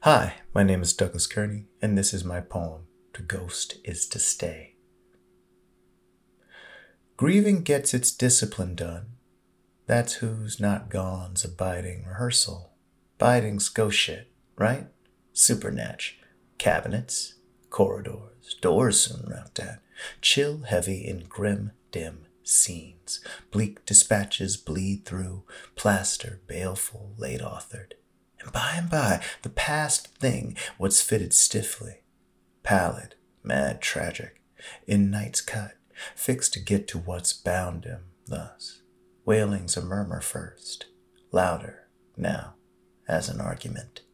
Hi, my name is Douglas Kearney, and this is my poem, To Ghost is to Stay. Grieving gets its discipline done. That's who's not gone's abiding rehearsal. Biding's ghost shit, right? Supernatch. Cabinets, corridors, doors soon rapped at. Chill heavy in grim, dim scenes. Bleak dispatches bleed through, plaster baleful, late authored. And by, the past thing what's fitted stiffly, pallid, mad, tragic, in night's cut, fixed to get to what's bound him, thus. Wailing's a murmur first, louder, now, as an argument.